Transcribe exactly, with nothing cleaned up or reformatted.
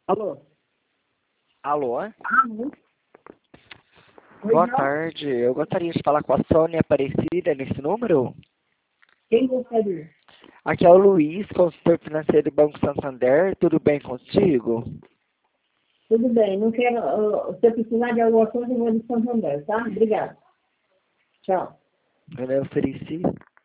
Alô? Alô? Alô? Oi, Boa João. tarde. Eu gostaria de falar com a Sônia Aparecida nesse número. Quem gostaria? Aqui é o Luiz, consultor financeiro do Banco Santander. Tudo bem contigo? Tudo bem, não quero. Uh, se eu precisar de alguma coisa, eu vou de Santander, tá? Obrigada. Tchau. Eu lhe ofereci.